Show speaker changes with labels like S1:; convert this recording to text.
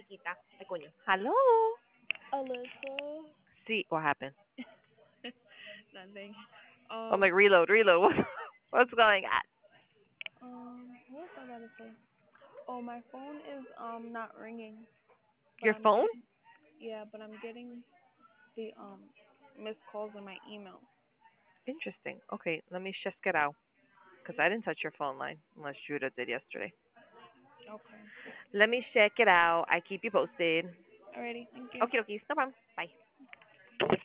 S1: chiquita. Ay, coño. Hello.
S2: Alyssa.
S1: See what happened.
S2: Nothing.
S1: I'm like reload, reload. What's going on?
S2: What was I about to say? Oh, my phone is not ringing, but
S1: Your
S2: I'm
S1: phone?
S2: getting but I'm getting the missed calls in my email.
S1: Interesting. Okay, let me just get out because I didn't touch your phone line unless Judah did yesterday.
S2: Okay.
S1: Let me check it out. I keep you posted.
S2: Alrighty, thank you.
S1: Okay, okay, no problem. Bye.